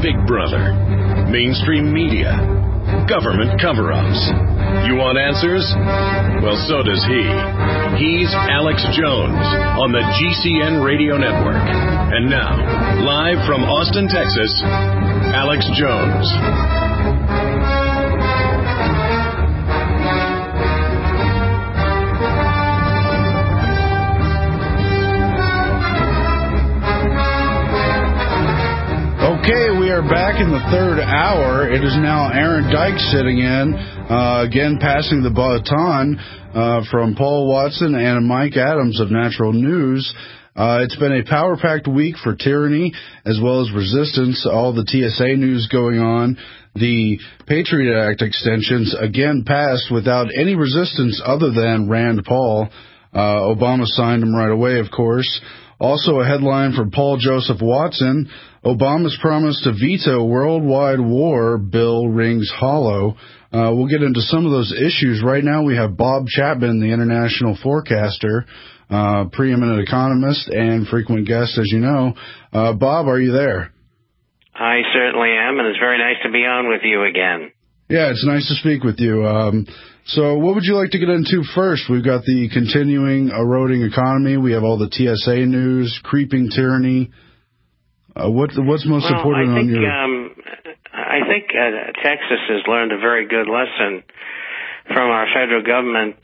Big Brother, mainstream media, government cover-ups. You want answers? Well, so does he. He's Alex Jones on the GCN Radio Network. And now, live from Austin, Texas, Alex Jones. Okay, we are back in the third hour. It is now Aaron Dykes sitting in, again passing the baton from Paul Watson and Mike Adams of Natural News. It's been a power-packed week for tyranny as well as resistance, all the TSA news going on. The Patriot Act extensions, again, passed without any resistance other than Rand Paul. Obama signed them right away, of course. Also a headline from Paul Joseph Watson, Obama's promise to veto worldwide war bill rings hollow. We'll get into some of those issues. Right now we have Bob Chapman, the international forecaster, preeminent economist and frequent guest, as you know. Bob, are you there? I certainly am, and it's very nice to be on with you again. Yeah, it's nice to speak with you. So what would you like to get into first? We've got the continuing eroding economy. We have all the TSA news, creeping tyranny. What's most important on your... I think Texas has learned a very good lesson from our federal government.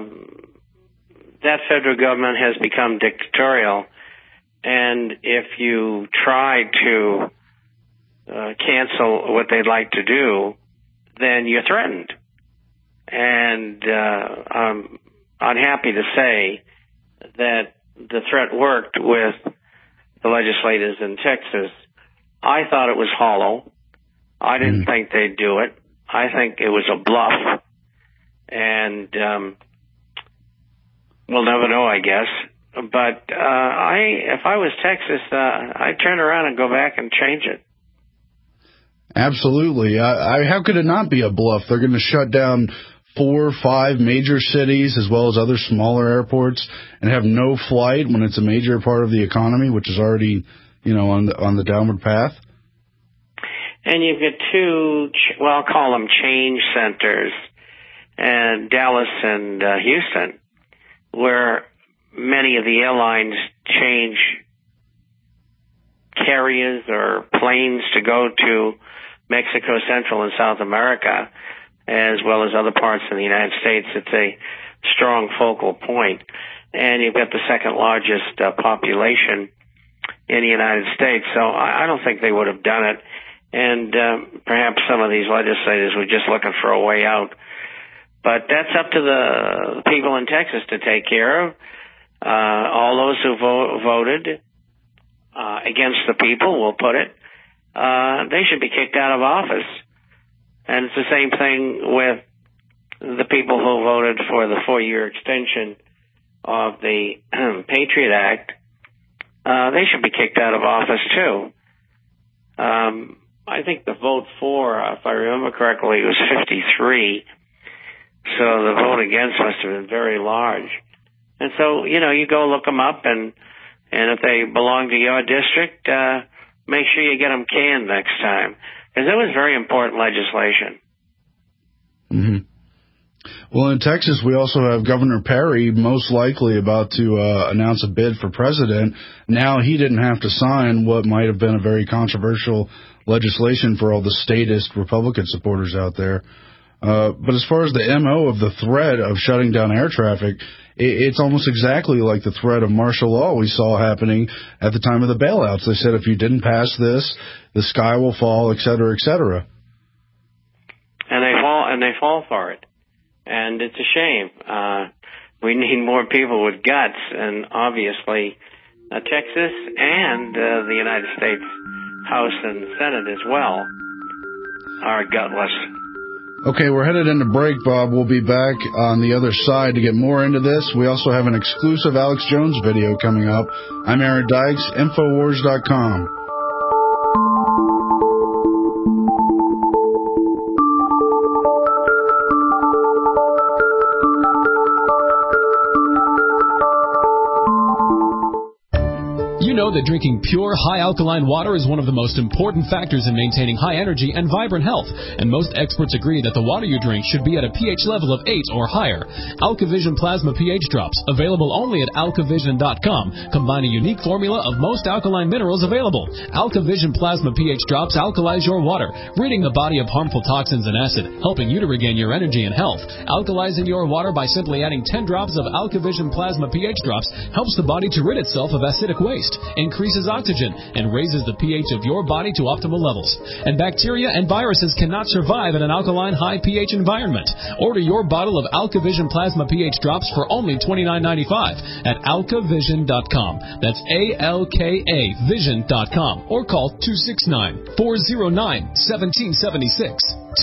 That federal government has become dictatorial, and if you try to cancel what they'd like to do, then you're threatened. And I'm unhappy to say that the threat worked with the legislators in Texas. I thought it was hollow. I didn't think they'd do it. I think it was a bluff. And we'll never know, I guess. But if I was Texas, I'd turn around and go back and change it. Absolutely. How could it not be a bluff? They're going to shut down 4 or 5 major cities as well as other smaller airports and have no flight when it's a major part of the economy, which is already, on the downward path. And you've got 2, I'll call them change centers, and Dallas and Houston, where many of the airlines change carriers or planes to go to Mexico, Central, and South America, as well as other parts of the United States. It's a strong focal point. And you've got the second largest population in the United States. So I don't think they would have done it. And perhaps some of these legislators were just looking for a way out. But that's up to the people in Texas to take care of. All those who voted against the people, we'll put it, they should be kicked out of office. And it's the same thing with the people who voted for the 4-year extension of the Patriot Act. They should be kicked out of office, too. I think the vote for, if I remember correctly, was 53. So the vote against must have been very large. And so, you go look them up, and if they belong to your district, make sure you get them canned next time. Because it was very important legislation. Mm-hmm. Well, in Texas, we also have Governor Perry most likely about to announce a bid for president. Now he didn't have to sign what might have been a very controversial legislation for all the statist Republican supporters out there. But as far as the MO of the threat of shutting down air traffic, it's almost exactly like the threat of martial law we saw happening at the time of the bailouts. They said if you didn't pass this, the sky will fall, et cetera, et cetera. And they fall for it. And it's a shame. We need more people with guts, and obviously Texas and the United States House and Senate as well are gutless. Okay, we're headed into break, Bob. We'll be back on the other side to get more into this. We also have an exclusive Alex Jones video coming up. I'm Aaron Dykes, Infowars.com. know that drinking pure, high-alkaline water is one of the most important factors in maintaining high energy and vibrant health? And most experts agree that the water you drink should be at a pH level of 8 or higher. AlkaVision Plasma pH Drops, available only at alkavision.com, combine a unique formula of most alkaline minerals available. AlkaVision Plasma pH Drops alkalize your water, ridding the body of harmful toxins and acid, helping you to regain your energy and health. Alkalizing your water by simply adding 10 drops of AlkaVision Plasma pH Drops helps the body to rid itself of acidic waste, increases oxygen, and raises the pH of your body to optimal levels. And bacteria and viruses cannot survive in an alkaline high pH environment. Order your bottle of AlkaVision Plasma pH Drops for only $29.95 at alkavision.com. That's ALKA Vision.com, or call 269-409-1776.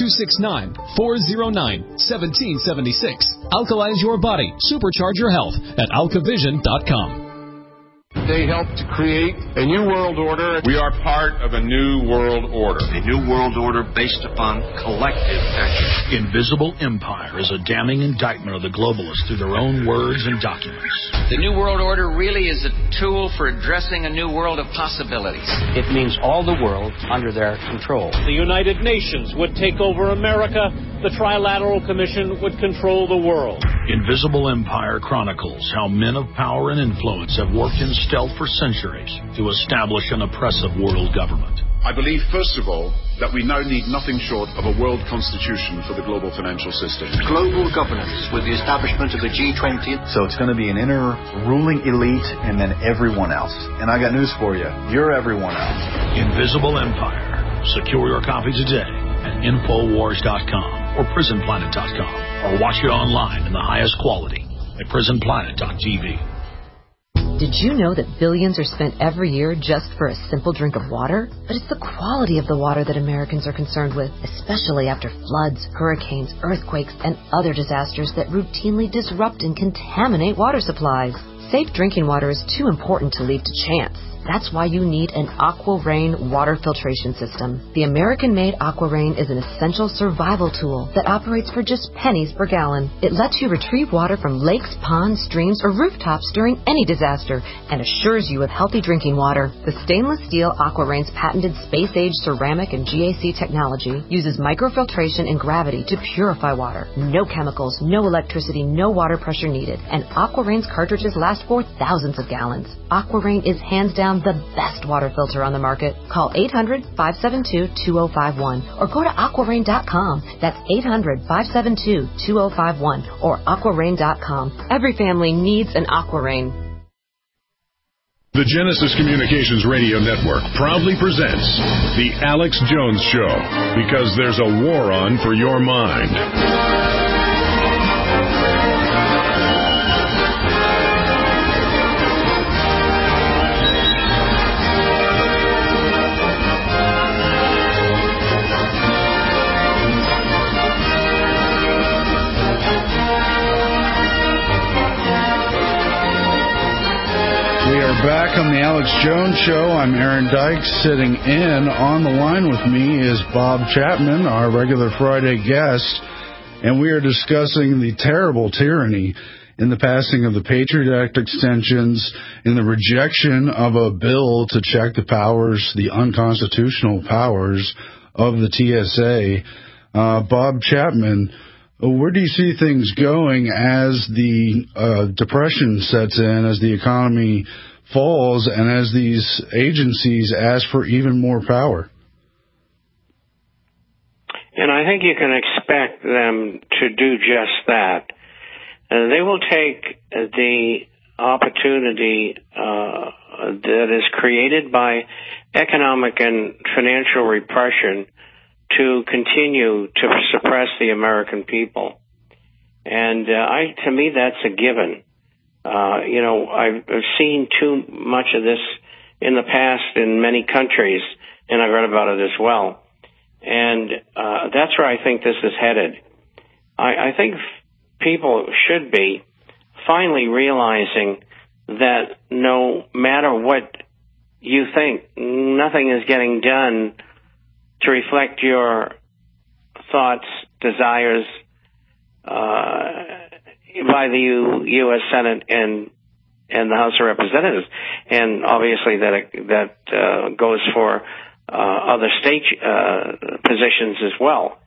269-409-1776. Alkalize your body. Supercharge your health at alkavision.com. They helped to create a new world order. We are part of a new world order. A new world order based upon collective action. Invisible Empire is a damning indictment of the globalists through their own words and documents. The new world order really is a tool for addressing a new world of possibilities. It means all the world under their control. The United Nations would take over America. The Trilateral Commission would control the world. Invisible Empire chronicles how men of power and influence have worked in stealth for centuries to establish an oppressive world government. I believe, first of all, that we now need nothing short of a world constitution for the global financial system. Global governance with the establishment of the G20. So it's going to be an inner ruling elite and then everyone else. And I got news for you. You're everyone else. Invisible Empire. Secure your copy today at Infowars.com or PrisonPlanet.com, or watch it online in the highest quality at PrisonPlanet.tv. Did you know that billions are spent every year just for a simple drink of water? But it's the quality of the water that Americans are concerned with, especially after floods, hurricanes, earthquakes, and other disasters that routinely disrupt and contaminate water supplies. Safe drinking water is too important to leave to chance. That's why you need an AquaRain water filtration system. The American-made AquaRain is an essential survival tool that operates for just pennies per gallon. It lets you retrieve water from lakes, ponds, streams, or rooftops during any disaster and assures you of healthy drinking water. The stainless steel AquaRain's patented space-age ceramic and GAC technology uses microfiltration and gravity to purify water. No chemicals, no electricity, no water pressure needed. And AquaRain's cartridges last for thousands of gallons. AquaRain is hands down the best water filter on the market. Call 800-572-2051 or go to aquarain.com. That's 800-572-2051 or aquarain.com. Every family needs an AquaRain. The Genesis Communications Radio Network proudly presents The Alex Jones Show, because there's a war on for your mind. Back on the Alex Jones Show. I'm Aaron Dykes. Sitting in on the line with me is Bob Chapman, our regular Friday guest, and we are discussing the terrible tyranny in the passing of the Patriot Act extensions, in the rejection of a bill to check the powers, the unconstitutional powers of the TSA. Bob Chapman, where do you see things going as the depression sets in, as the economy falls, and as these agencies ask for even more power? And I think you can expect them to do just that. They will take the opportunity that is created by economic and financial repression to continue to suppress the American people. And to me, that's a given. I've seen too much of this in the past in many countries, and I've read about it as well. And that's where I think this is headed. I think people should be finally realizing that no matter what you think, nothing is getting done to reflect your thoughts, desires, by the U.S. Senate and and the House of Representatives, and obviously that goes for other state positions as well.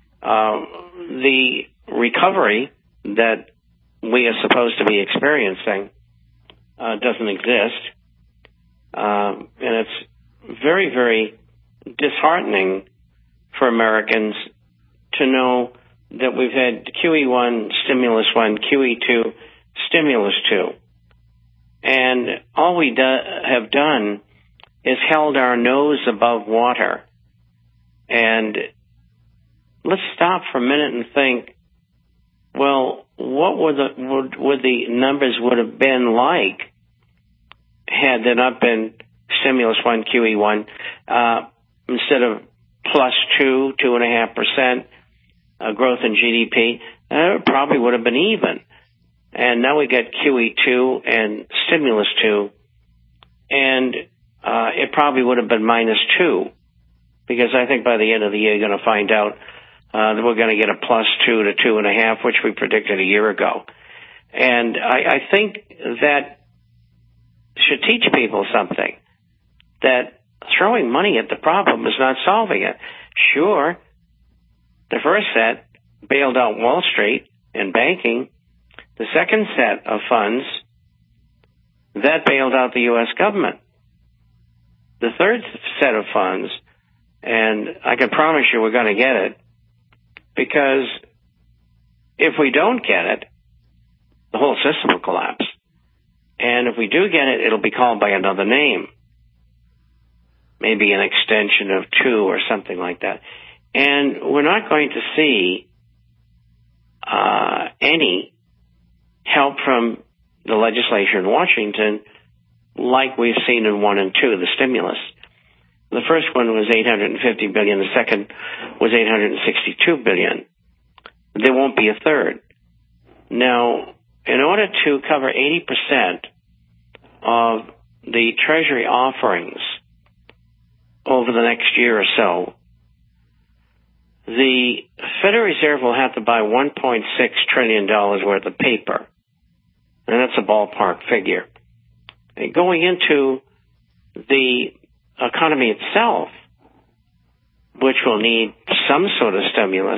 The recovery that we are supposed to be experiencing doesn't exist, and it's very, very disheartening for Americans to know that we've had QE1, Stimulus 1, QE2, Stimulus 2. And all we have done is held our nose above water. And let's stop for a minute and think, well, what would the numbers would have been like had there not been Stimulus 1, QE1, instead of plus 2.5% growth in GDP, it probably would have been even. And now we get QE2 and Stimulus 2, and it probably would have been minus 2, because I think by the end of the year you're going to find out that we're going to get a plus 2 to 2.5, which we predicted a year ago. And I think that should teach people something, that throwing money at the problem is not solving it. Sure, the first set bailed out Wall Street and banking. The second set of funds, that bailed out the U.S. government. The third set of funds, and I can promise you we're going to get it, because if we don't get it, the whole system will collapse. And if we do get it, it'll be called by another name. Maybe an extension of 2 or something like that. And we're not going to see any help from the legislature in Washington like we've seen in 1 and 2, the stimulus. The first one was $850 billion. The second was $862 billion. There won't be a third. Now, in order to cover 80% of the Treasury offerings over the next year or so, the Federal Reserve will have to buy $1.6 trillion worth of paper. And that's a ballpark figure. And going into the economy itself, which will need some sort of stimulus,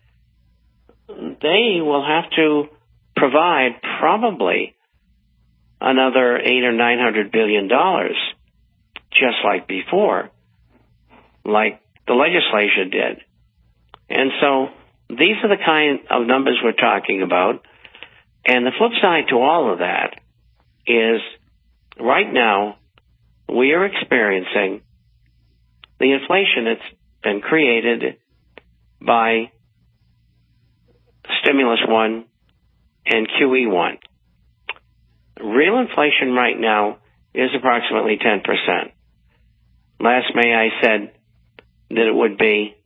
they will have to provide probably another $800 or $900 billion, just like before, like the legislature did. And so these are the kind of numbers we're talking about. And the flip side to all of that is right now we are experiencing the inflation that's been created by Stimulus 1 and QE1. Real inflation right now is approximately 10%. Last May I said that it would be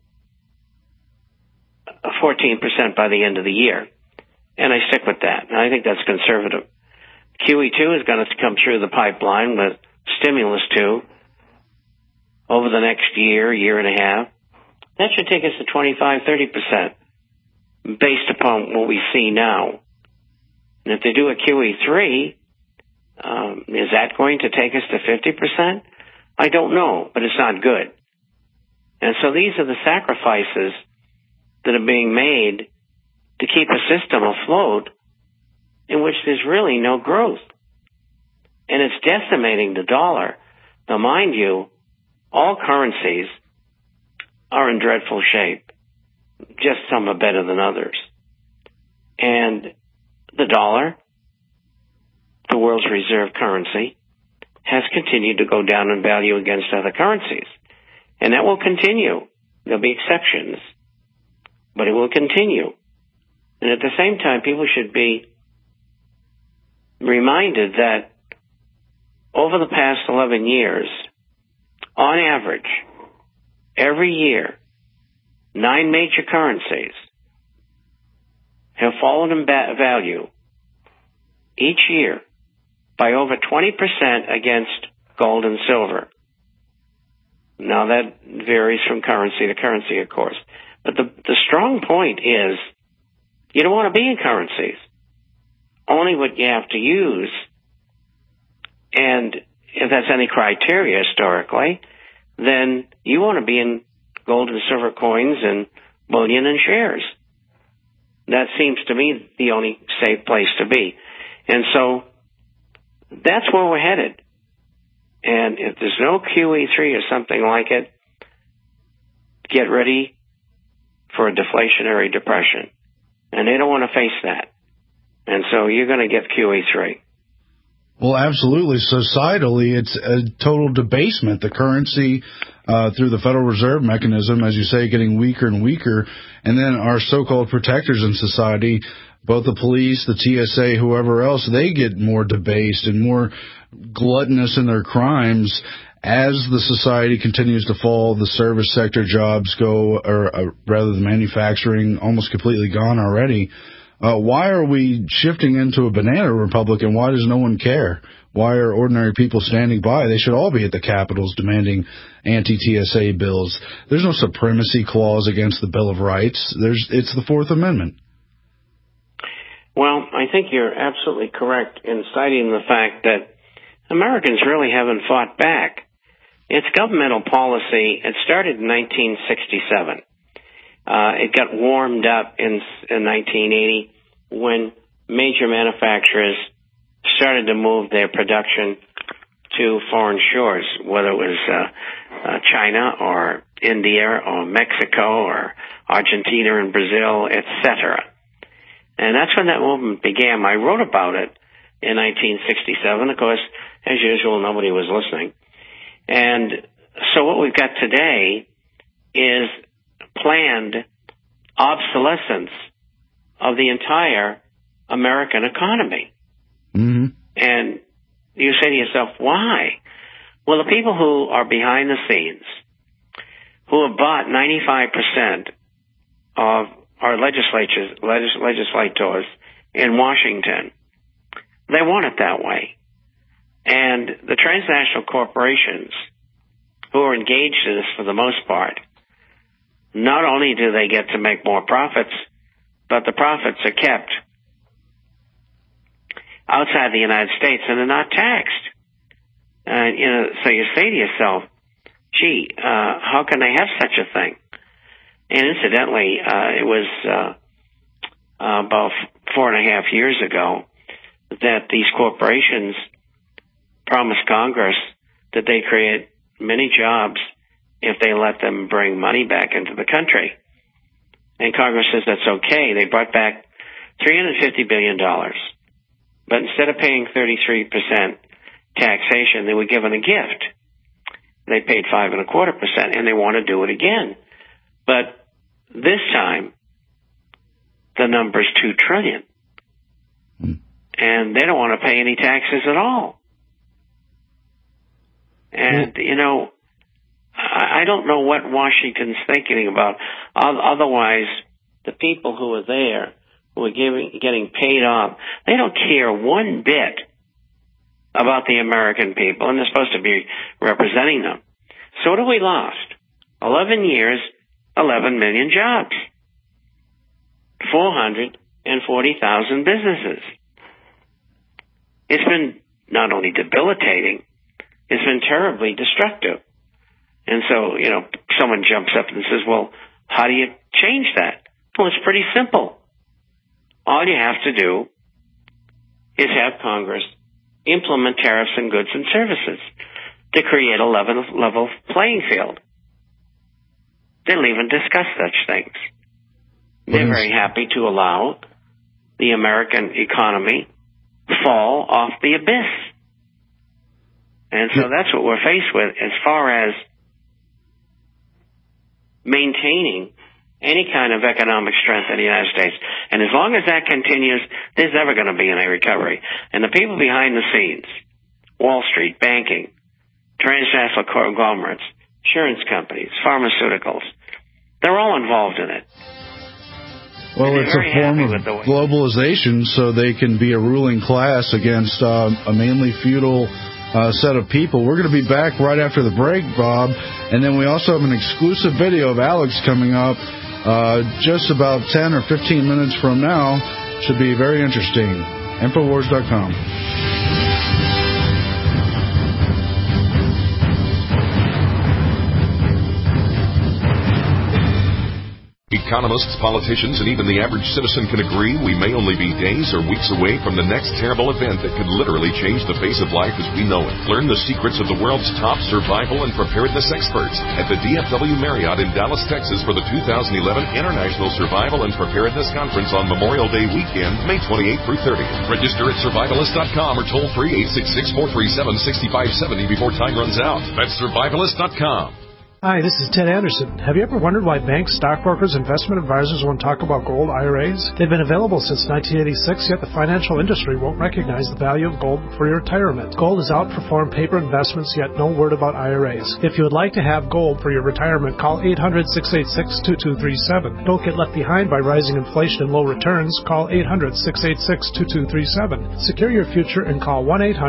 14% by the end of the year. And I stick with that. And I think that's conservative. QE2 is going to come through the pipeline with Stimulus 2 over the next year, year and a half. That should take us to 25-30% based upon what we see now. And if they do a QE3, is that going to take us to 50%? I don't know, but it's not good. And so these are the sacrifices that are being made to keep a system afloat in which there's really no growth. And it's decimating the dollar. Now, mind you, all currencies are in dreadful shape. Just some are better than others. And the dollar, the world's reserve currency, has continued to go down in value against other currencies. And that will continue. There'll be exceptions, but it will continue. And at the same time, people should be reminded that over the past 11 years, on average, every year, 9 major currencies have fallen in value each year by over 20% against gold and silver. Now, that varies from currency to currency, of course. But the strong point is you don't want to be in currencies. Only what you have to use And if that's any criteria historically, then you want to be in gold and silver coins and bullion and shares. That seems to me the only safe place to be. And so that's where we're headed. And if there's no QE3 or something like it, get ready for a deflationary depression. And they don't want to face that. And so you're going to get QE3. Well, absolutely. Societally, it's a total debasement. The currency, through the Federal Reserve mechanism, as you say, getting weaker and weaker. And then our so-called protectors in society, both the police, the TSA, whoever else, they get more debased and more gluttonous in their crimes. As the society continues to fall, the service sector jobs go, or rather the manufacturing, almost completely gone already. Why are we shifting into a banana republic, and why does no one care? Why are ordinary people standing by? They should all be at the capitals demanding anti-TSA bills. There's no supremacy clause against the Bill of Rights. It's the Fourth Amendment. Well, I think you're absolutely correct in citing the fact that Americans really haven't fought back. It's governmental policy. It started in 1967. It got warmed up in 1980 when major manufacturers started to move their production to foreign shores, whether it was China or India or Mexico or Argentina and Brazil, etc. And that's when that movement began. I wrote about it in 1967. Of course, as usual, nobody was listening. And so what we've got today is planned obsolescence of the entire American economy. Mm-hmm. And you say to yourself, why? Well, the people who are behind the scenes, who have bought 95% of our legislators in Washington, they want it that way. And the transnational corporations who are engaged in this for the most part, not only do they get to make more profits, but the profits are kept outside the United States and they're not taxed. So you say to yourself, gee, how can they have such a thing? And incidentally, it was about 4.5 years ago that these corporations promised Congress that they create many jobs if they let them bring money back into the country. And Congress says that's okay. They brought back $350 billion. But instead of paying 33% taxation, they were given a gift. They paid 5.25%, and they want to do it again. But this time, the number's $2 trillion. And they don't want to pay any taxes at all. And, I don't know what Washington's thinking about. Otherwise, the people who are there, who are getting paid off, they don't care one bit about the American people, and they're supposed to be representing them. So what have we lost? 11 years, 11 million jobs. 440,000 businesses. It's been not only debilitating, it's been terribly destructive. And so, someone jumps up and says, well, how do you change that? Well, it's pretty simple. All you have to do is have Congress implement tariffs on goods and services to create a level playing field. They don't even discuss such things. They're very happy to allow the American economy fall off the abyss. And so that's what we're faced with as far as maintaining any kind of economic strength in the United States. And as long as that continues, there's never going to be any recovery. And the people behind the scenes, Wall Street, banking, transnational conglomerates, insurance companies, pharmaceuticals, they're all involved in it. Well, it's a form of globalization so they can be a ruling class against a mainly feudal set of people. We're going to be back right after the break, Bob, and then we also have an exclusive video of Alex coming up just about 10 or 15 minutes from now. Should be very interesting. Infowars.com. economists, politicians, and even the average citizen can agree we may only be days or weeks away from the next terrible event that could literally change the face of life as we know it. Learn the secrets of the world's top survival and preparedness experts at the DFW Marriott in Dallas, Texas for the 2011 International Survival and Preparedness Conference on Memorial Day weekend, May 28th through 30th. Register at survivalist.com or toll free 866-437-6570 before time runs out. That's survivalist.com. Hi, this is Ted Anderson. Have you ever wondered why banks, stockbrokers, investment advisors won't talk about gold IRAs? They've been available since 1986, yet the financial industry won't recognize the value of gold for your retirement. Gold has outperformed paper investments, yet no word about IRAs. If you would like to have gold for your retirement, call 800-686-2237. Don't get left behind by rising inflation and low returns. Call 800-686-2237. Secure your future and call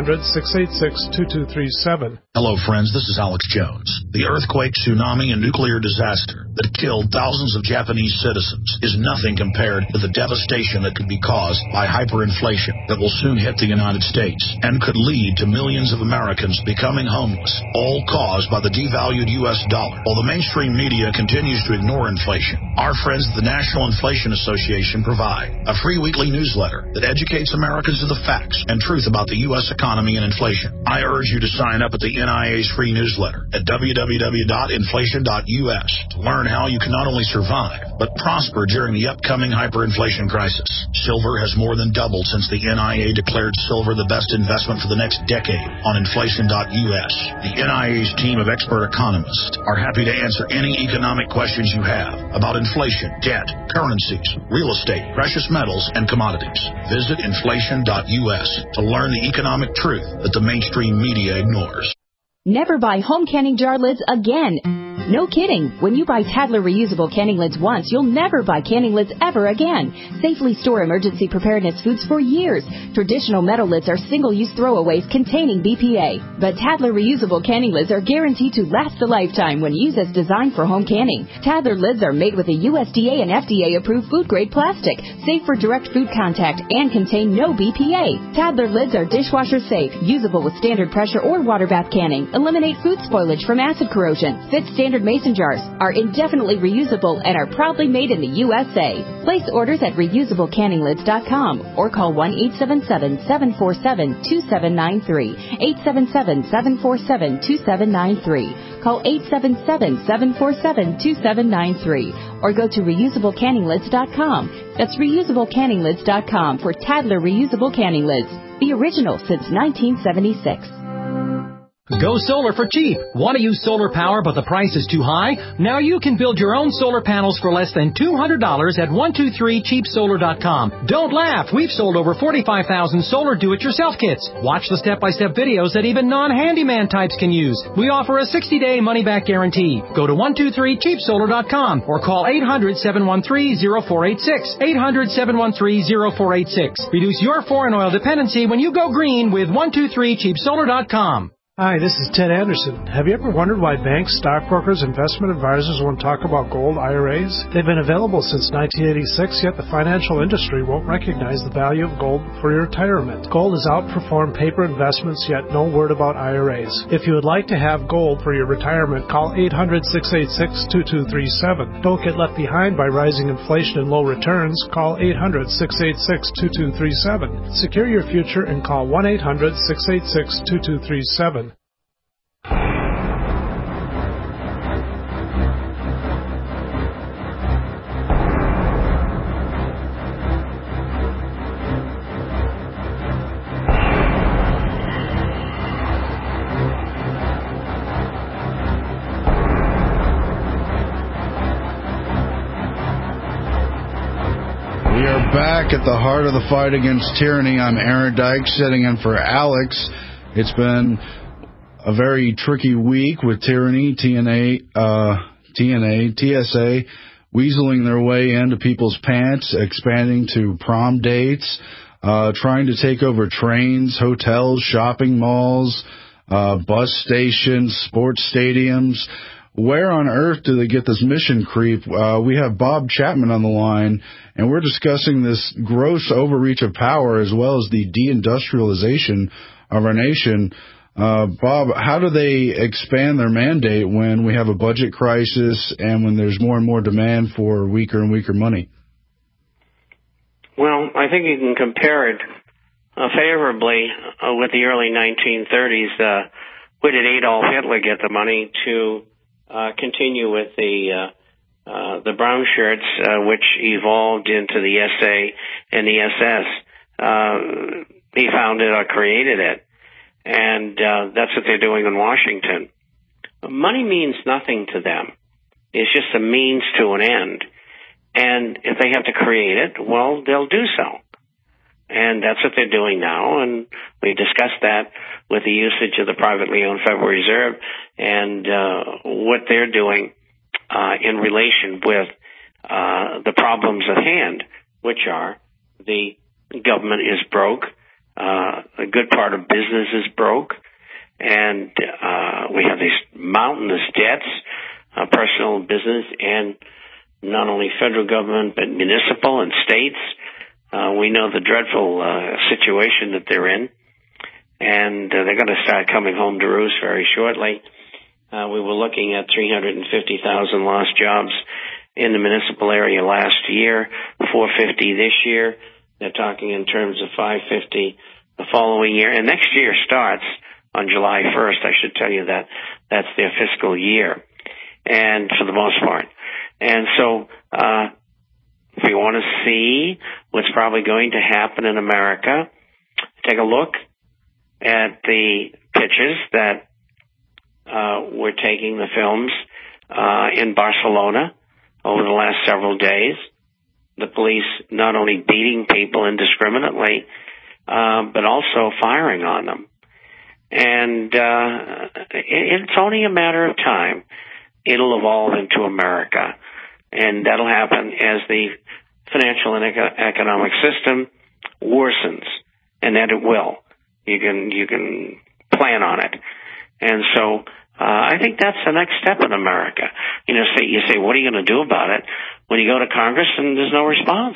1-800-686-2237. Hello, friends. This is Alex Jones. The earthquake, tsunami, and nuclear disaster that killed thousands of Japanese citizens is nothing compared to the devastation that could be caused by hyperinflation that will soon hit the United States and could lead to millions of Americans becoming homeless, all caused by the devalued U.S. dollar. While the mainstream media continues to ignore inflation, our friends at the National Inflation Association provide a free weekly newsletter that educates Americans of the facts and truth about the U.S. economy and inflation. I urge you to sign up at the NIA's free newsletter at www.inflation.us to learn how you can not only survive, but prosper during the upcoming hyperinflation crisis. Silver has more than doubled since the NIA declared silver the best investment for the next decade on inflation.us. The NIA's team of expert economists are happy to answer any economic questions you have about inflation, debt, currencies, real estate, precious metals, and commodities. Visit inflation.us to learn the economic truth that the mainstream media ignores. Never buy home canning jar lids again. No kidding. When you buy Tadler reusable canning lids once, you'll never buy canning lids ever again. Safely store emergency preparedness foods for years. Traditional metal lids are single-use throwaways containing BPA. But Tadler reusable canning lids are guaranteed to last a lifetime when used as designed for home canning. Tadler lids are made with a USDA and FDA-approved food-grade plastic, safe for direct food contact, and contain no BPA. Tadler lids are dishwasher safe, usable with standard pressure or water bath canning, eliminate food spoilage from acid corrosion, fit standard mason jars, are indefinitely reusable, and are proudly made in the USA. Place orders at reusablecanninglids.com or call 1-877-747-2793, 877-747-2793. Call 877-747-2793 or go to reusablecanninglids.com. That's reusablecanninglids.com for Tadler reusable canning lids, the original since 1976. Go solar for cheap. Want to use solar power but the price is too high? Now you can build your own solar panels for less than $200 at 123cheapsolar.com. Don't laugh. We've sold over 45,000 solar do-it-yourself kits. Watch the step-by-step videos that even non-handyman types can use. We offer a 60-day money-back guarantee. Go to 123cheapsolar.com or call 800-713-0486. 800-713-0486. Reduce your foreign oil dependency when you go green with 123cheapsolar.com. Hi, this is Ted Anderson. Have you ever wondered why banks, stockbrokers, investment advisors won't talk about gold IRAs? They've been available since 1986, yet the financial industry won't recognize the value of gold for your retirement. Gold has outperformed paper investments, yet no word about IRAs. If you would like to have gold for your retirement, call 800-686-2237. Don't get left behind by rising inflation and low returns. Call 800-686-2237. Secure your future and call 1-800-686-2237. Back at the heart of the fight against tyranny. I'm Aaron Dykes sitting in for Alex. It's been a very tricky week with tyranny, TSA, weaseling their way into people's pants, expanding to prom dates, trying to take over trains, hotels, shopping malls, bus stations, sports stadiums. Where on earth do they get this mission creep? We have Bob Chapman on the line, and we're discussing this gross overreach of power as well as the deindustrialization of our nation. Bob, how do they expand their mandate when we have a budget crisis and when there's more and more demand for weaker and weaker money? Well, I think you can compare it favorably with the early 1930s. Where did Adolf Hitler get the money to continue with the brown shirts, which evolved into the SA and the SS? He founded or created it, and that's what they're doing in Washington. Money means nothing to them. It's just a means to an end. And if they have to create it, well, they'll do so. And that's what they're doing now, and we discussed that with the usage of the privately owned Federal Reserve and what they're doing in relation with the problems at hand, which are the government is broke, a good part of business is broke, and we have these mountainous debts, personal business, and not only federal government, but municipal and states. We know the dreadful situation that they're in, and they're going to start coming home to roost very shortly. We were looking at 350,000 lost jobs in the municipal area last year, 450 this year. They're talking in terms of 550 the following year. And next year starts on July 1st. I should tell you that that's their fiscal year, and for the most part. And so if you want to see what's probably going to happen in America, take a look at the pictures that were taking the films in Barcelona over the last several days. The police not only beating people indiscriminately, but also firing on them. And it's only a matter of time. It'll evolve into America. And that'll happen as the financial and economic system worsens, and that it will. You can plan on it. And so I think that's the next step in America. You say, what are you going to do about it when you go to Congress and there's no response?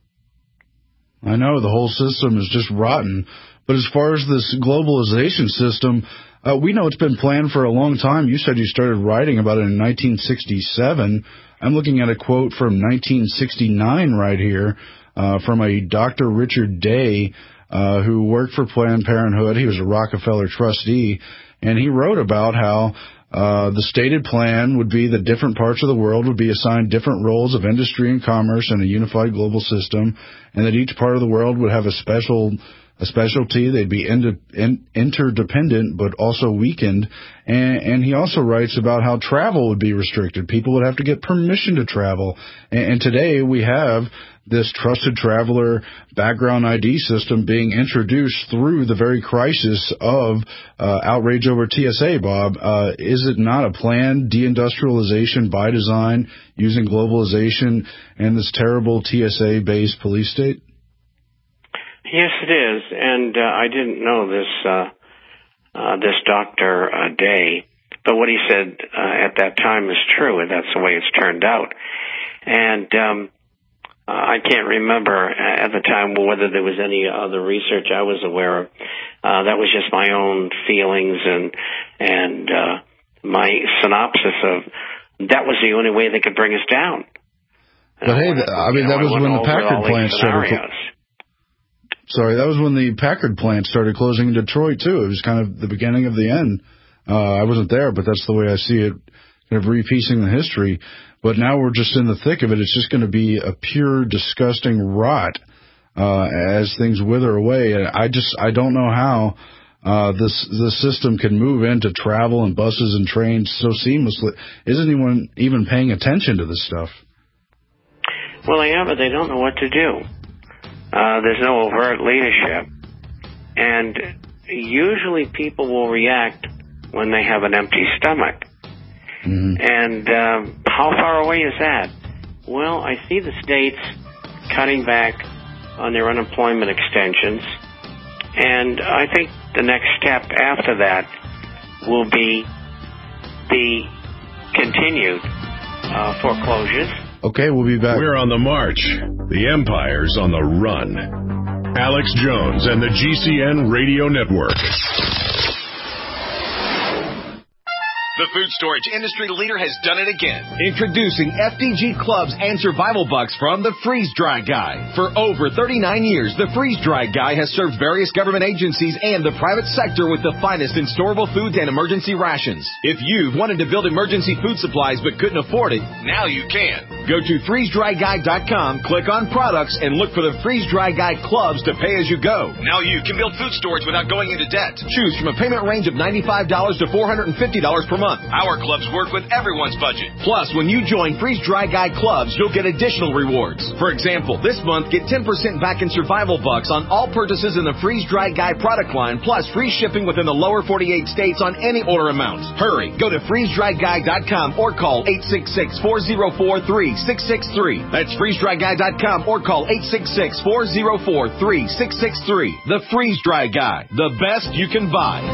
I know, the whole system is just rotten. But as far as this globalization system, we know it's been planned for a long time. You said you started writing about it in 1967. I'm looking at a quote from 1969 right here from a Dr. Richard Day who worked for Planned Parenthood. He was a Rockefeller trustee, and he wrote about how the stated plan would be that different parts of the world would be assigned different roles of industry and commerce in a unified global system, and that each part of the world would have a specialty. They'd be interdependent, but also weakened. And he also writes about how travel would be restricted. People would have to get permission to travel. And today we have this trusted traveler background ID system being introduced through the very crisis of outrage over TSA, Bob. Is it not a planned deindustrialization by design using globalization and this terrible TSA-based police state? Yes, it is, and I didn't know this Dr. Day, but what he said at that time is true, and that's the way it's turned out. And I can't remember at the time whether there was any other research I was aware of. That was just my own feelings and my synopsis of that was the only way they could bring us down. But hey, that was when the Packard plant started. Sorry, that was when the Packard plant started closing in Detroit, too. It was kind of the beginning of the end. I wasn't there, but that's the way I see it, kind of repiecing the history. But now we're just in the thick of it. It's just going to be a pure, disgusting rot as things wither away. And I don't know how the system can move into travel and buses and trains so seamlessly. Isn't anyone even paying attention to this stuff? Well, they are, but they don't know what to do. There's no overt leadership, and usually people will react when they have an empty stomach. Mm-hmm. And how far away is that? Well, I see the states cutting back on their unemployment extensions, and I think the next step after that will be the continued foreclosures. Okay, we'll be back. We're on the march. The empire's on the run. Alex Jones and the GCN Radio Network. The food storage industry leader has done it again. Introducing FDG Clubs and Survival Bucks from the Freeze Dry Guy. For over 39 years, the Freeze Dry Guy has served various government agencies and the private sector with the finest in storable foods and emergency rations. If you've wanted to build emergency food supplies but couldn't afford it, now you can. Go to freezedryguy.com, click on products, and look for the Freeze Dry Guy Clubs to pay as you go. Now you can build food storage without going into debt. Choose from a payment range of $95 to $450 per month. Our clubs work with everyone's budget. Plus, when you join Freeze Dry Guy Clubs, you'll get additional rewards. For example, this month, get 10% back in Survival Bucks on all purchases in the Freeze Dry Guy product line, plus free shipping within the lower 48 states on any order amount. Hurry, go to freezedryguy.com or call 866-404-3663. That's freezedryguy.com or call 866-404-3663. The Freeze Dry Guy, the best you can buy.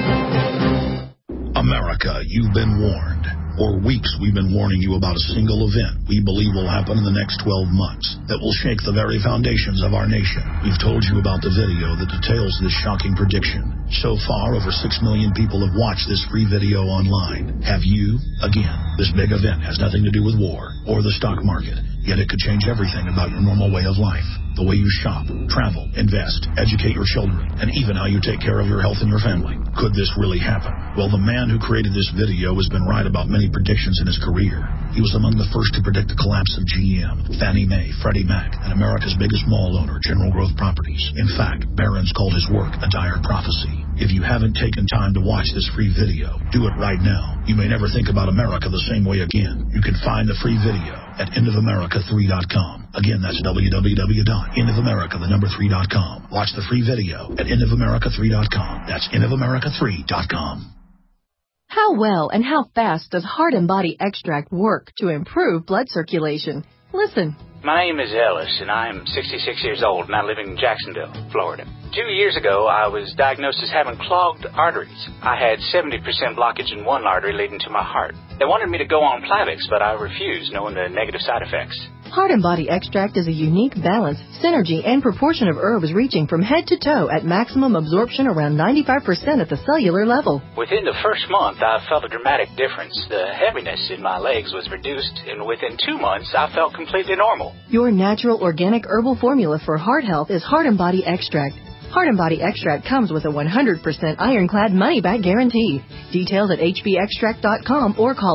America, you've been warned. For weeks, we've been warning you about a single event we believe will happen in the next 12 months that will shake the very foundations of our nation. We've told you about the video that details this shocking prediction. So far, over 6 million people have watched this free video online. Have you? Again, this big event has nothing to do with war or the stock market, yet it could change everything about your normal way of life. The way you shop, travel, invest, educate your children, and even how you take care of your health and your family. Could this really happen? Well, the man who created this video has been right about many predictions in his career. He was among the first to predict the collapse of GM, Fannie Mae, Freddie Mac, and America's biggest mall owner, General Growth Properties. In fact, Barron's called his work a dire prophecy. If you haven't taken time to watch this free video, do it right now. You may never think about America the same way again. You can find the free video at endofamerica3.com. Again, that's www.endofamerica3.com. Watch the free video at endofamerica3.com. That's endofamerica3.com. How well and how fast does Heart and Body Extract work to improve blood circulation? Listen. My name is Ellis, and I am 66 years old, and I live in Jacksonville, Florida. 2 years ago, I was diagnosed as having clogged arteries. I had 70% blockage in one artery leading to my heart. They wanted me to go on Plavix, but I refused, knowing the negative side effects. Heart and Body Extract is a unique balance, synergy, and proportion of herbs reaching from head to toe at maximum absorption around 95% at the cellular level. Within the first month, I felt a dramatic difference. The heaviness in my legs was reduced, and within 2 months, I felt completely normal. Your natural organic herbal formula for heart health is Heart and Body Extract. Heart and Body Extract comes with a 100% ironclad money-back guarantee. Details at hbextract.com or call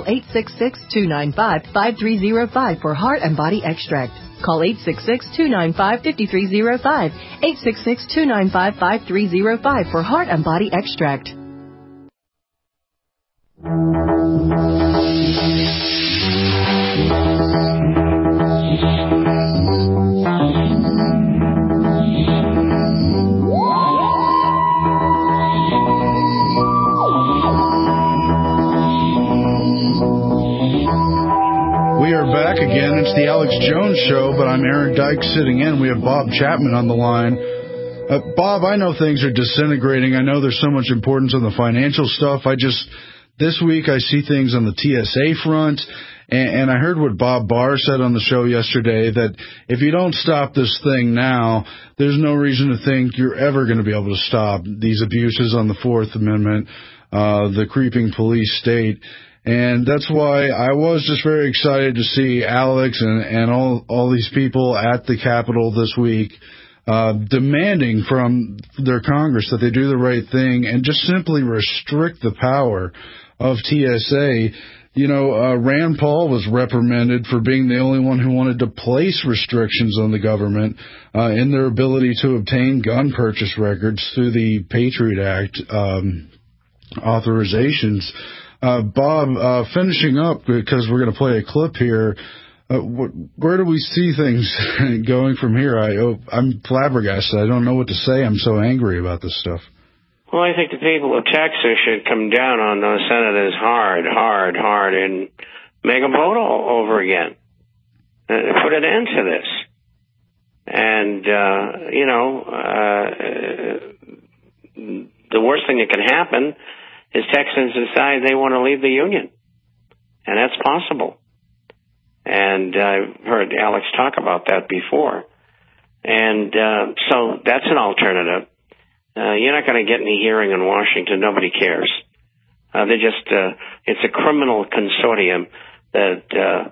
866-295-5305 for Heart and Body Extract. Call 866-295-5305, 866-295-5305 for Heart and Body Extract. We are back again. It's the Alex Jones Show, but I'm Aaron Dykes sitting in. We have Bob Chapman on the line. Bob, I know things are disintegrating. I know there's so much importance on the financial stuff. This week I see things on the TSA front, and I heard what Bob Barr said on the show yesterday, that if you don't stop this thing now, there's no reason to think you're ever going to be able to stop these abuses on the Fourth Amendment, the creeping police state. And that's why I was just very excited to see Alex and all these people at the Capitol this week demanding from their Congress that they do the right thing and just simply restrict the power of TSA. You know, Rand Paul was reprimanded for being the only one who wanted to place restrictions on the government in their ability to obtain gun purchase records through the Patriot Act authorizations. Bob, finishing up, because we're going to play a clip here, where do we see things going from here? I'm flabbergasted. I don't know what to say. I'm so angry about this stuff. Well, I think the people of Texas should come down on those senators hard, and make them vote all over again. Put an end to this. And, the worst thing that can happen is Texans decide they want to leave the Union. And that's possible. And I've heard Alex talk about that before. And so that's an alternative. You're not going to get any hearing in Washington. Nobody cares. It's a criminal consortium that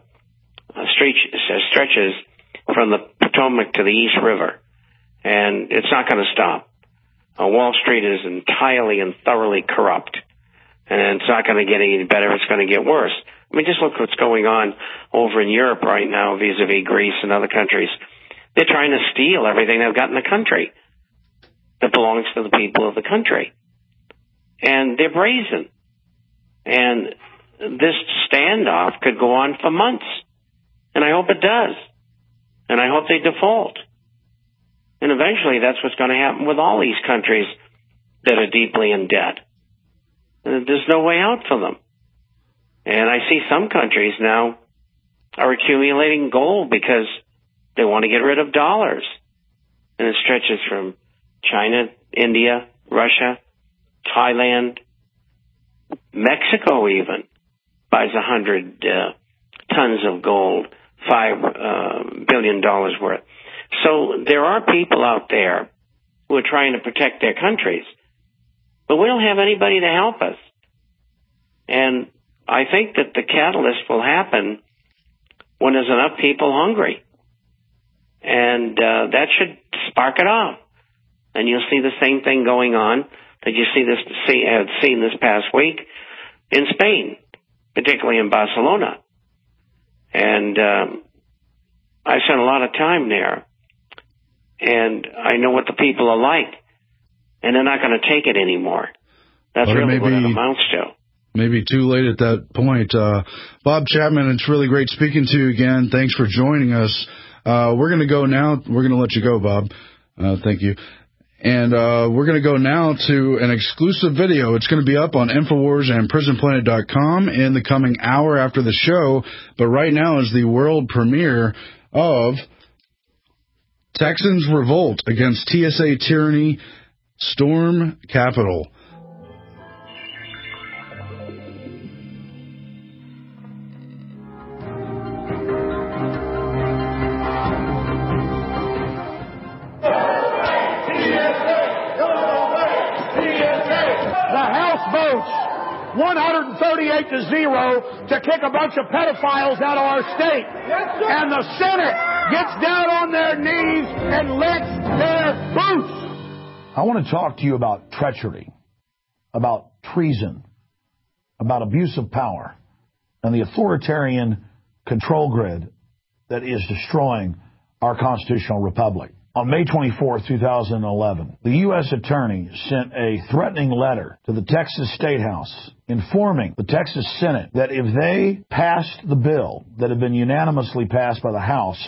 stretches from the Potomac to the East River, and it's not going to stop. Wall Street is entirely and thoroughly corrupt, and it's not going to get any better. It's going to get worse. I mean, just look what's going on over in Europe right now vis-a-vis Greece and other countries. They're trying to steal everything they've got in the country that belongs to the people of the country. And they're brazen. And this standoff could go on for months. And I hope it does. And I hope they default. And eventually that's what's going to happen with all these countries that are deeply in debt. There's no way out for them. And I see some countries now are accumulating gold because they want to get rid of dollars. And it stretches from China, India, Russia, Thailand, Mexico even buys 100 tons of gold, $5 billion worth. So there are people out there who are trying to protect their countries, but we don't have anybody to help us. And I think that the catalyst will happen when there's enough people hungry. And that should spark it off. And you'll see the same thing going on that you have seen this past week in Spain, particularly in Barcelona. And I spent a lot of time there, and I know what the people are like, and they're not going to take it anymore. That's really what it amounts to. Maybe too late at that point. Bob Chapman, it's really great speaking to you again. Thanks for joining us. We're going to go now. We're going to let you go, Bob. Thank you. And we're going to go now to an exclusive video. It's going to be up on Infowars and PrisonPlanet.com in the coming hour after the show. But right now is the world premiere of Texans Revolt Against TSA Tyranny, Storm Capitol. Votes 138-0 to kick a bunch of pedophiles out of our state. And the Senate gets down on their knees and licks their boots. I want to talk to you about treachery, about treason, about abuse of power, and the authoritarian control grid that is destroying our constitutional republic. On May 24, 2011, the U.S. Attorney sent a threatening letter to the Texas State House informing the Texas Senate that if they passed the bill that had been unanimously passed by the House,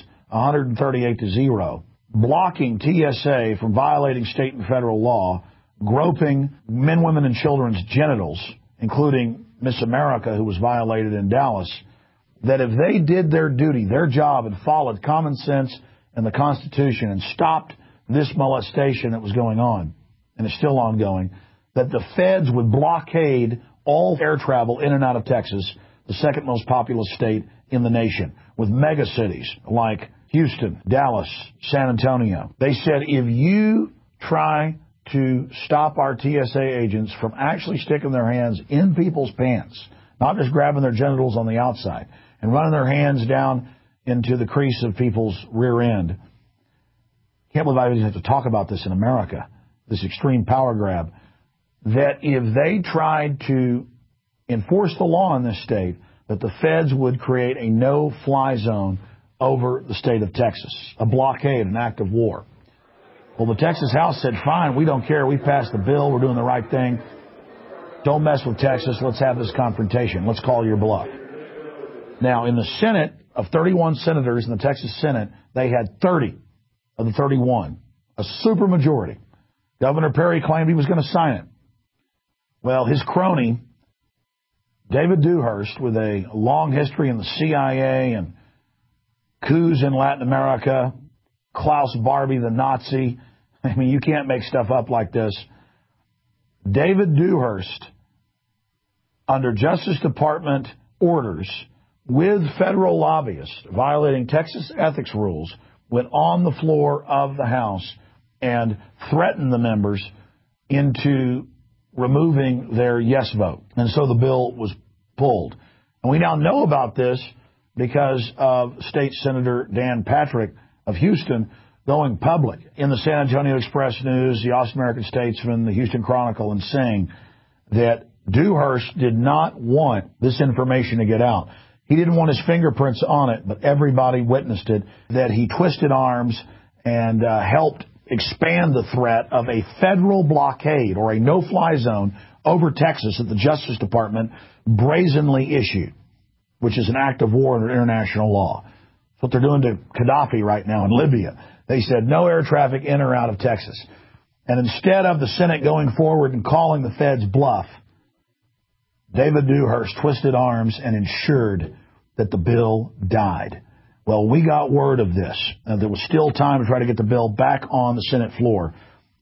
138-0, blocking TSA from violating state and federal law, groping men, women, and children's genitals, including Miss America, who was violated in Dallas, that if they did their duty, their job, and followed common sense and the Constitution and stopped this molestation that was going on, and is still ongoing, that the feds would blockade all air travel in and out of Texas, the second most populous state in the nation, with mega cities like Houston, Dallas, San Antonio. They said, if you try to stop our TSA agents from actually sticking their hands in people's pants, not just grabbing their genitals on the outside, and running their hands down into the crease of people's rear end. Can't believe I even have to talk about this in America, this extreme power grab, that if they tried to enforce the law in this state, that the feds would create a no-fly zone over the state of Texas, a blockade, an act of war. Well, the Texas House said, fine, we don't care. We passed the bill. We're doing the right thing. Don't mess with Texas. Let's have this confrontation. Let's call your bluff. Now, in the Senate, of 31 senators in the Texas Senate, they had 30 of the 31, a supermajority. Governor Perry claimed he was going to sign it. Well, his crony, David Dewhurst, with a long history in the CIA and coups in Latin America, Klaus Barbie, the Nazi. I mean, you can't make stuff up like this. David Dewhurst, under Justice Department orders, with federal lobbyists violating Texas ethics rules, went on the floor of the House and threatened the members into removing their yes vote. And so the bill was pulled. And we now know about this because of State Senator Dan Patrick of Houston going public in the San Antonio Express News, the Austin American Statesman, the Houston Chronicle, and saying that Dewhurst did not want this information to get out. He didn't want his fingerprints on it, but everybody witnessed it, that he twisted arms and helped expand the threat of a federal blockade or a no-fly zone over Texas that the Justice Department brazenly issued, which is an act of war under international law. That's what they're doing to Gaddafi right now in Libya. They said no air traffic in or out of Texas. And instead of the Senate going forward and calling the feds bluff, David Dewhurst twisted arms and ensured that the bill died. Well, we got word of this. There was still time to try to get the bill back on the Senate floor.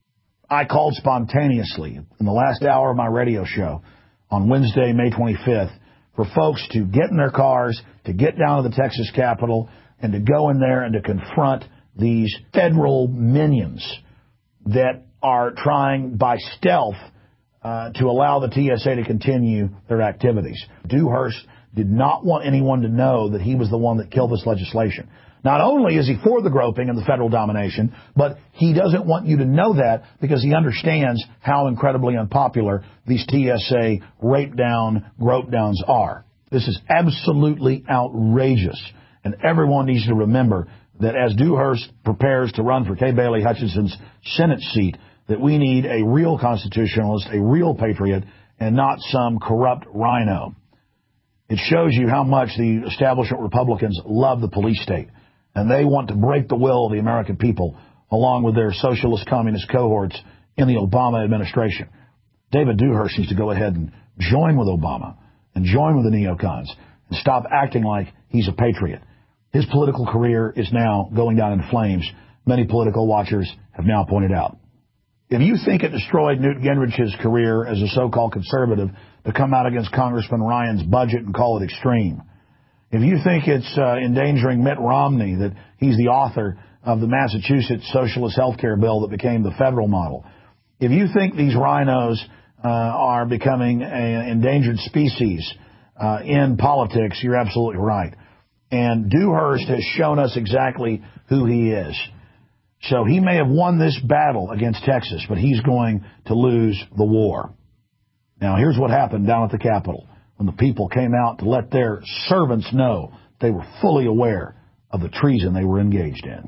I called spontaneously in the last hour of my radio show on Wednesday, May 25th, for folks to get in their cars, to get down to the Texas Capitol, and to go in there and to confront these federal minions that are trying by stealth to allow the TSA to continue their activities. Dewhurst did not want anyone to know that he was the one that killed this legislation. Not only is he for the groping and the federal domination, but he doesn't want you to know that because he understands how incredibly unpopular these TSA rape-down, grope-downs are. This is absolutely outrageous, and everyone needs to remember that as Dewhurst prepares to run for Kay Bailey Hutchinson's Senate seat, that we need a real constitutionalist, a real patriot, and not some corrupt rhino. It shows you how much the establishment Republicans love the police state, and they want to break the will of the American people, along with their socialist communist cohorts in the Obama administration. David Dewhurst needs to go ahead and join with Obama and join with the neocons and stop acting like he's a patriot. His political career is now going down in flames. Many political watchers have now pointed out. If you think it destroyed Newt Gingrich's career as a so-called conservative to come out against Congressman Ryan's budget and call it extreme, if you think it's endangering Mitt Romney that he's the author of the Massachusetts socialist health care bill that became the federal model, if you think these rhinos are becoming an endangered species in politics, you're absolutely right. And Dewhurst has shown us exactly who he is. So he may have won this battle against Texas, but he's going to lose the war. Now, here's what happened down at the Capitol when the people came out to let their servants know they were fully aware of the treason they were engaged in.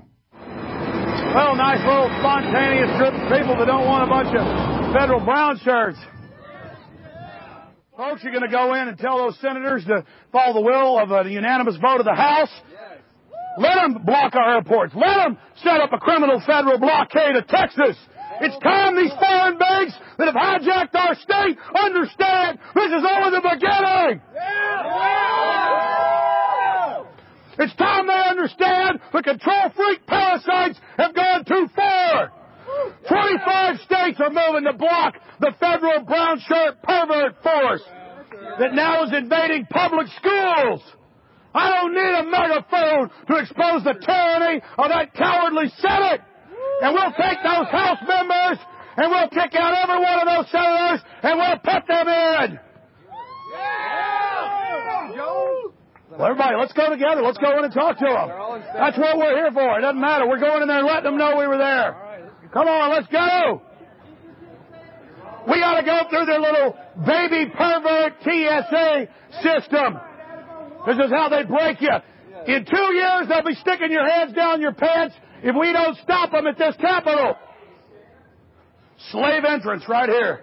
Well, nice little spontaneous group of people that don't want a bunch of federal brown shirts. Folks, you're going to go in and tell those senators to follow the will of a unanimous vote of the House. Let them block our airports. Let them set up a criminal federal blockade of Texas. It's time these foreign banks that have hijacked our state understand this is only the beginning. It's time they understand the control freak parasites have gone too far. 25 states are moving to block the federal brown shirt pervert force that now is invading public schools. I don't need a megaphone to expose the tyranny of that cowardly Senate. And we'll take those House members and we'll kick out every one of those senators and we'll put them in. Well, everybody, let's go together. Let's go in and talk to them. That's what we're here for. It doesn't matter. We're going in there and letting them know we were there. Come on, let's go. We got to go through their little baby pervert TSA system. This is how they break you. In 2 years, they'll be sticking your heads down your pants if we don't stop them at this Capitol. Slave entrance right here.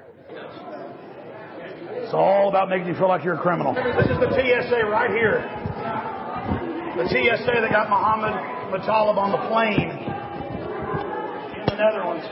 It's all about making you feel like you're a criminal. This is the TSA right here. The TSA that got Mohammed Muttalib on the plane in the Netherlands.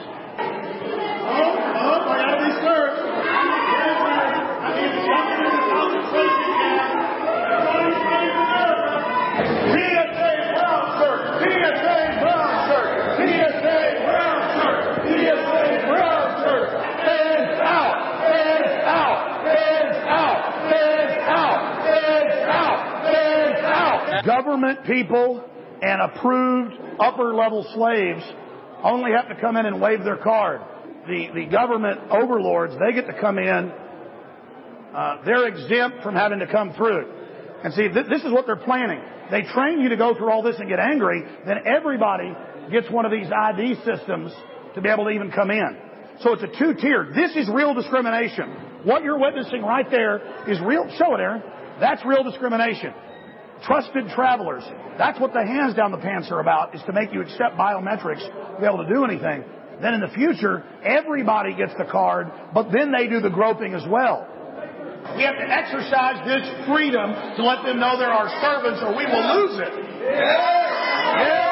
I gotta be served. I need to jump in the concentration camp. Everybody's ready to serve. TSA brown shirt. TSA brown shirt. TSA brown shirt. TSA brown shirt. Hands out. Hands out. Hands out. Hands out. Hands out. Hands out. Government people and approved upper-level slaves only have to come in and wave their card. the government overlords, they get to come in. They're exempt from having to come through. And see, this is what they're planning. They train you to go through all this and get angry. Then everybody gets one of these ID systems to be able to even come in. So it's a two-tier. This is real discrimination. What you're witnessing right there is real. Show it, Aaron. That's real discrimination. Trusted travelers. That's what the hands down the pants are about, is to make you accept biometrics to be able to do anything. Then in the future, everybody gets the card, but then they do the groping as well. We have to exercise this freedom to let them know they're our servants, or we will lose it. Yeah.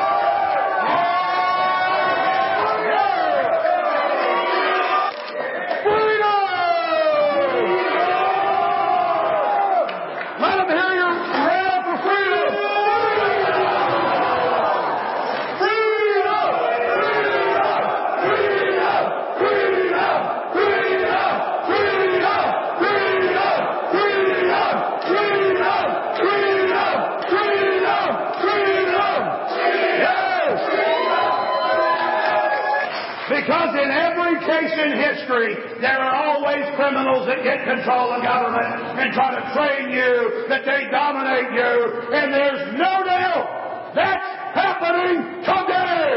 Because in every case in history, there are always criminals that get control of government and try to train you that they dominate you. And there's no doubt that's happening today.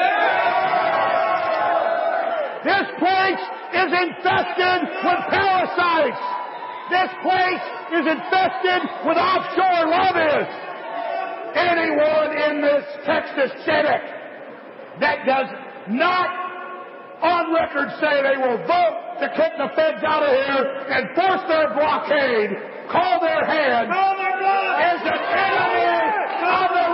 Yeah! This place is infested with parasites. This place is infested with offshore lobbyists. Anyone in this Texas Senate that does not on record say they will vote to kick the feds out of here and force their blockade, call their hand, is an enemy of the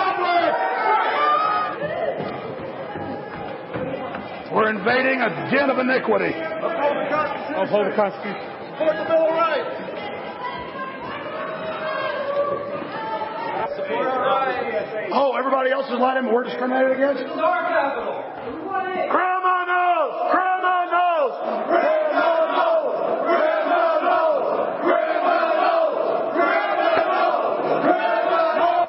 Republic. We're invading a den of iniquity. Uphold the Constitution. Support the Bill of Rights. Support our rights. Oh, everybody else is letting them. We're discriminated against? This is our capital. Criminals! Criminals! Criminals! Criminals! Criminals! Criminals!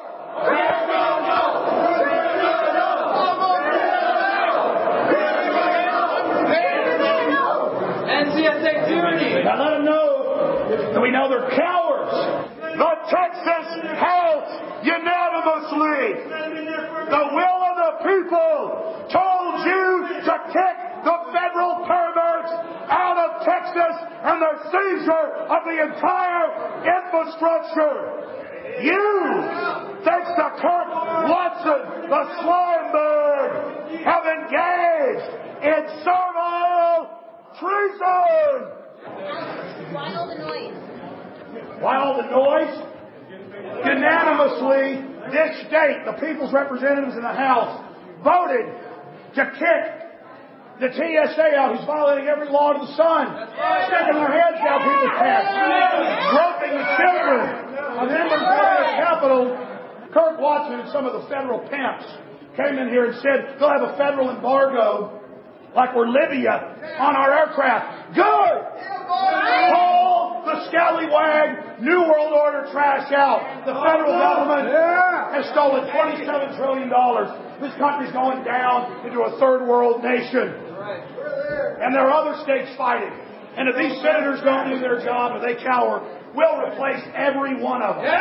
Criminals! NCSA tyranny! Now let them know that we know they're cowards. The Texas House unanimously, the will of the people, told you to kick the federal perverts out of Texas and the seizure of the entire infrastructure. You, thanks to Kirk Watson, the Slimebird, have engaged in servile treason. Why all the noise? Why all the noise? Unanimously, this state, the people's representatives in the House, voted to kick the TSA out, who's violating every law of the sun, sticking their heads down people's pants, groping the children. A member of the Capitol, Kirk Watson, and some of the federal pimps came in here and said they'll have a federal embargo, like we're Libya, on our aircraft. Good! Pull the scallywag New World Order trash out. The federal government has stolen $27 trillion. This country's going down into a third world nation. And there are other states fighting. And if these senators don't do their job, if they cower, we'll replace every one of them.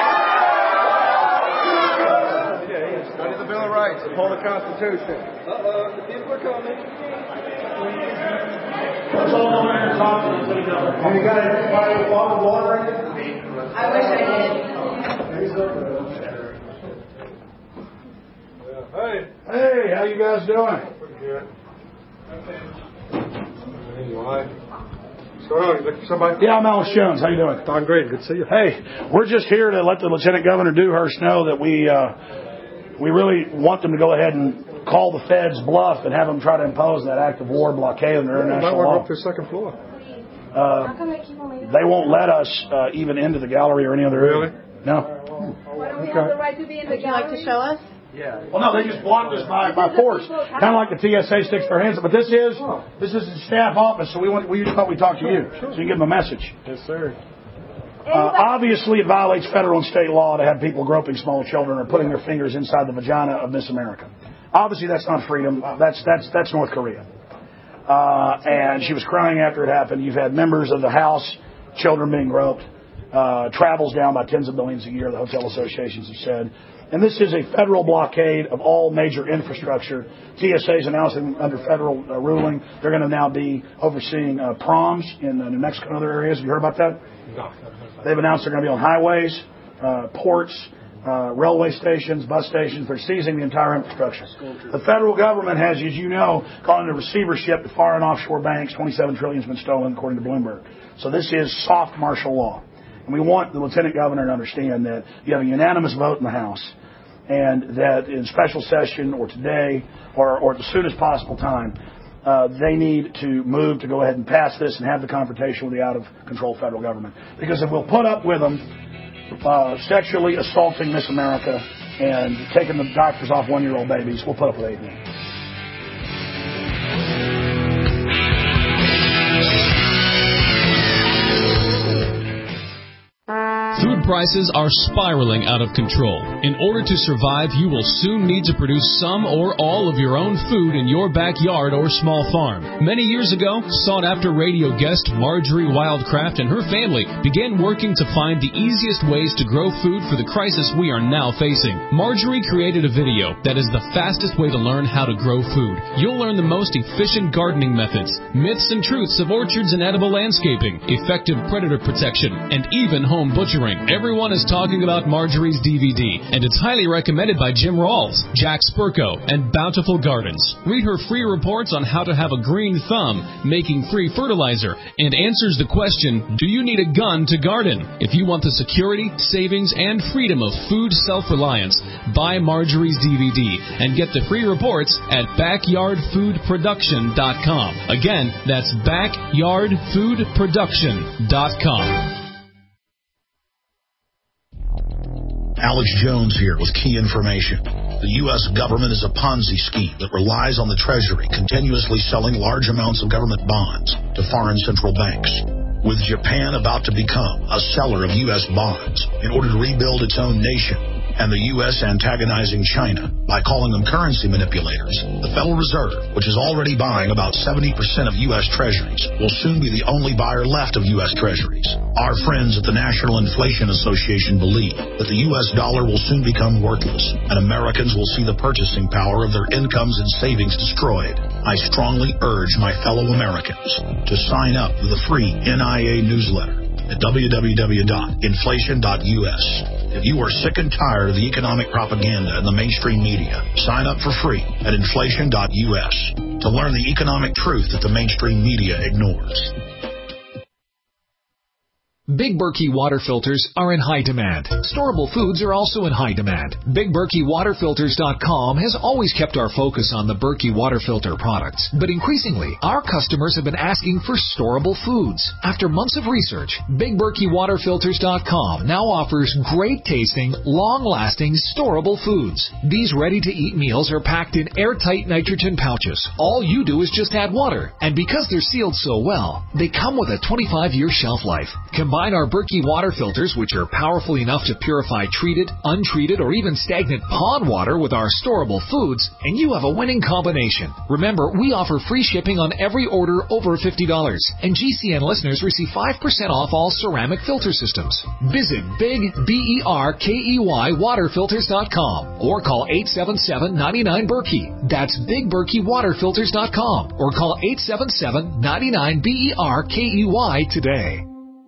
Study the Bill of Rights. Uphold the Constitution. The people are coming. What's all going on in Congress? Have you got anybody with water? I wish I did. Hey, how you guys doing? Pretty good. Why? What's going on? You looking for somebody? Yeah, I'm Alex Jones. How you doing? I'm great. Good to see you. Hey, we're just here to let the Lieutenant Governor Dewhurst know that we really want them to go ahead and call the feds bluff and have them try to impose that act of war blockade on their international law. Up to the second floor. They won't let us even into the gallery or any other area. Really? No. Why don't we have the right to be in the gallery? Would you like to show us? Yeah. Well, no, they just blocked us by force. Kind of like the TSA sticks their hands up. But this is the staff office, so we just thought we'd talk to you so you can give them a message. Yes, sir. Obviously, it violates federal and state law to have people groping small children or putting their fingers inside the vagina of Miss America. Obviously, that's not freedom. That's North Korea. and she was crying after it happened. You've had members of the House, children being groped, travels down by tens of millions a year, the hotel associations have said. And this is a federal blockade of all major infrastructure. TSA is announcing under federal ruling they're going to now be overseeing proms in New Mexico and other areas. Have you heard about that? No. They've announced they're going to be on highways, ports, railway stations, bus stations. They're seizing the entire infrastructure. The federal government has, as you know, gone into receivership to foreign offshore banks. $27 trillion has been stolen, according to Bloomberg. So this is soft martial law. And we want the lieutenant governor to understand that you have a unanimous vote in the House, and that in special session or today or at the soonest possible time, they need to move to go ahead and pass this and have the confrontation with the out-of-control federal government. Because if we'll put up with them sexually assaulting Miss America and taking the doctors off one-year-old babies, we'll put up with anything. Food prices are spiraling out of control. In order to survive, you will soon need to produce some or all of your own food in your backyard or small farm. Many years ago, sought-after radio guest Marjorie Wildcraft and her family began working to find the easiest ways to grow food for the crisis we are now facing. Marjorie created a video that is the fastest way to learn how to grow food. You'll learn the most efficient gardening methods, myths and truths of orchards and edible landscaping, effective predator protection, and even home butchering. Everyone is talking about Marjorie's DVD, and it's highly recommended by Jim Rawls, Jack Spurko, and Bountiful Gardens. Read her free reports on how to have a green thumb, making free fertilizer, and answers the question, do you need a gun to garden? If you want the security, savings, and freedom of food self-reliance, buy Marjorie's DVD and get the free reports at backyardfoodproduction.com. Again, that's backyardfoodproduction.com. Alex Jones here with key information. The U.S. government is a Ponzi scheme that relies on the Treasury continuously selling large amounts of government bonds to foreign central banks. With Japan about to become a seller of U.S. bonds in order to rebuild its own nation, and the U.S. antagonizing China by calling them currency manipulators, the Federal Reserve, which is already buying about 70% of U.S. Treasuries, will soon be the only buyer left of U.S. Treasuries. Our friends at the National Inflation Association believe that the U.S. dollar will soon become worthless, and Americans will see the purchasing power of their incomes and savings destroyed. I strongly urge my fellow Americans to sign up for the free NIA newsletter at www.inflation.us. If you are sick and tired of the economic propaganda in the mainstream media, sign up for free at inflation.us to learn the economic truth that the mainstream media ignores. Big Berkey water filters are in high demand. Storable foods are also in high demand. BigBerkeyWaterFilters.com has always kept our focus on the Berkey water filter products, but increasingly, our customers have been asking for storable foods. After months of research, BigBerkeyWaterFilters.com now offers great-tasting, long-lasting, storable foods. These ready-to-eat meals are packed in airtight nitrogen pouches. All you do is just add water, and because they're sealed so well, they come with a 25-year shelf life. Combine our Berkey water filters, which are powerful enough to purify treated, untreated, or even stagnant pond water with our storable foods, and you have a winning combination. Remember, we offer free shipping on every order over $50, and GCN listeners receive 5% off all ceramic filter systems. Visit BigBerkeyWaterFilters.com or call 877-99-BERKEY. That's BigBerkeyWaterFilters.com or call 877-99-BERKEY today.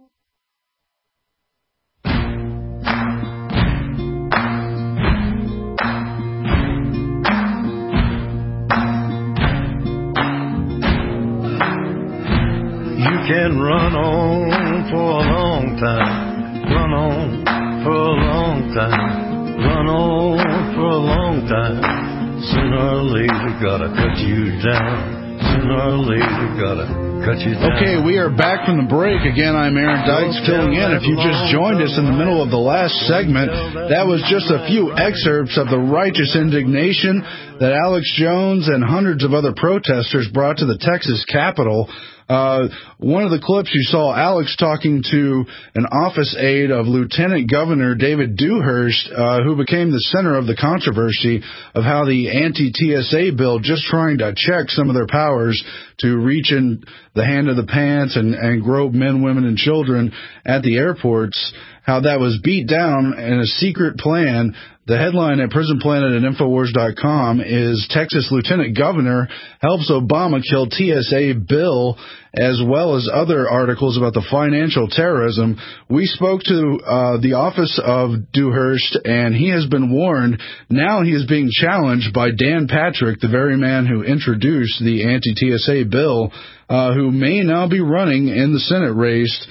You can run on for a long time, run on for a long time, run on for a long time. Sooner or later, gotta cut you down. Sooner or later, gotta cut you down. Okay, we are back from the break. Again, I'm Aaron Dykes filling in. If you just joined us in the middle of the last segment, that was just a few excerpts of the righteous indignation that Alex Jones and hundreds of other protesters brought to the Texas Capitol. One of the clips you saw Alex talking to an office aide of Lieutenant Governor David Dewhurst, who became the center of the controversy of how the anti-TSA bill, just trying to check some of their powers to reach in the hand of the pants and grope men, women, and children at the airports, how that was beat down in a secret plan. The headline at Prison Planet and Infowars.com is Texas Lieutenant Governor helps Obama kill TSA bill, as well as other articles about the financial terrorism. We spoke to the office of Dewhurst, and he has been warned. Now he is being challenged by Dan Patrick, the very man who introduced the anti-TSA bill, who may now be running in the Senate race,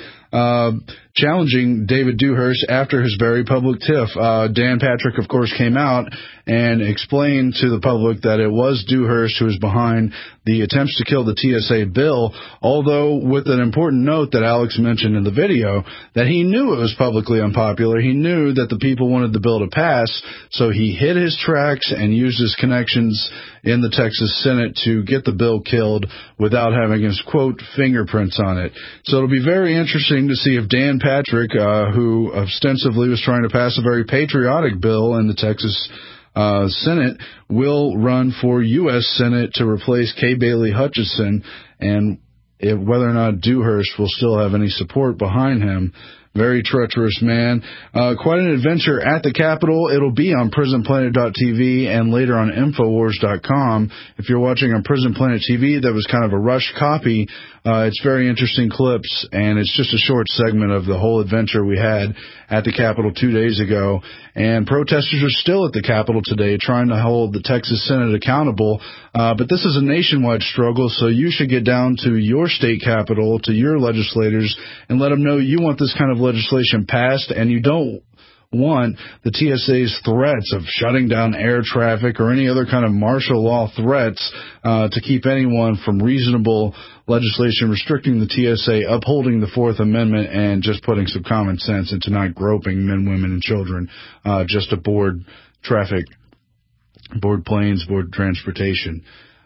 challenging David Dewhurst after his very public tiff. Dan Patrick, of course, came out and explained to the public that it was Dewhurst who was behind the attempts to kill the TSA bill, although with an important note that Alex mentioned in the video, that he knew it was publicly unpopular. He knew that the people wanted the bill to pass, so he hid his tracks and used his connections in the Texas Senate to get the bill killed without having his, quote, fingerprints on it. So it'll be very interesting to see if Dan Patrick, who ostensibly was trying to pass a very patriotic bill in the Texas Senate, will run for U.S. Senate to replace Kay Bailey Hutchison, and whether or not Dewhurst will still have any support behind him. Very treacherous man. Quite an adventure at the Capitol. It'll be on PrisonPlanet.tv and later on Infowars.com. If you're watching on Prison Planet TV, that was kind of a rush copy. It's very interesting clips, and it's just a short segment of the whole adventure we had at the Capitol 2 days ago. And protesters are still at the Capitol today trying to hold the Texas Senate accountable. But this is a nationwide struggle, so you should get down to your state capitol, to your legislators, and let them know you want this kind of legislation passed, and you don't want the TSA's threats of shutting down air traffic or any other kind of martial law threats to keep anyone from reasonable legislation restricting the TSA, upholding the Fourth Amendment, and just putting some common sense into not groping men, women, and children just to board traffic, board planes, board transportation.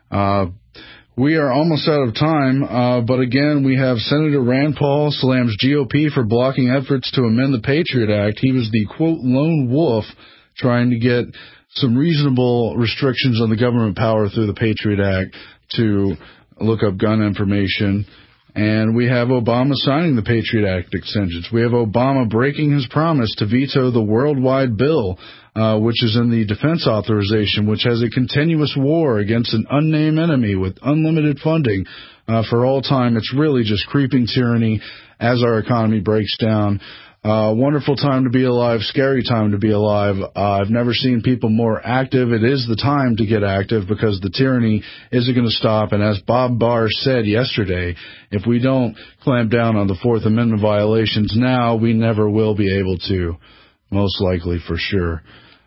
We are almost out of time, but again, we have Senator Rand Paul slams GOP for blocking efforts to amend the Patriot Act. He was the, quote, lone wolf trying to get some reasonable restrictions on the government power through the Patriot Act to look up gun information. And we have Obama signing the Patriot Act extensions. We have Obama breaking his promise to veto the worldwide bill, which is in the defense authorization, which has a continuous war against an unnamed enemy with unlimited funding for all time. It's really just creeping tyranny as our economy breaks down. Wonderful time to be alive, scary time to be alive. I've never seen people more active. It is the time to get active because the tyranny isn't going to stop. And as Bob Barr said yesterday, if we don't clamp down on the Fourth Amendment violations now, we never will be able to, most likely for sure.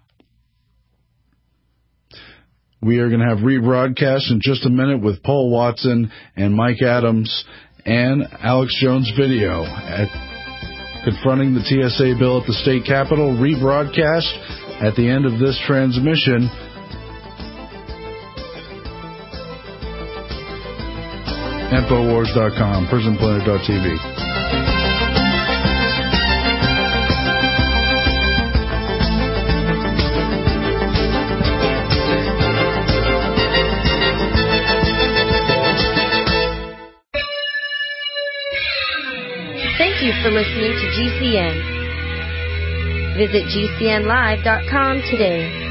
We are going to have rebroadcast in just a minute with Paul Watson and Mike Adams and Alex Jones video confronting the TSA bill at the state capitol. Rebroadcast at the end of this transmission. Infowars.com, PrisonPlanet.tv. Thank you for listening to GCN. Visit GCNlive.com today.